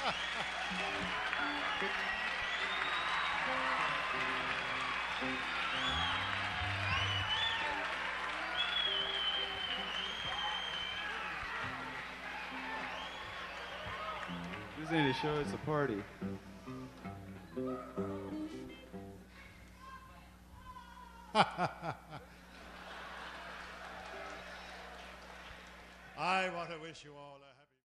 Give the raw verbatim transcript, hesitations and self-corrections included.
This ain't a show, it's a party. I want to wish you all a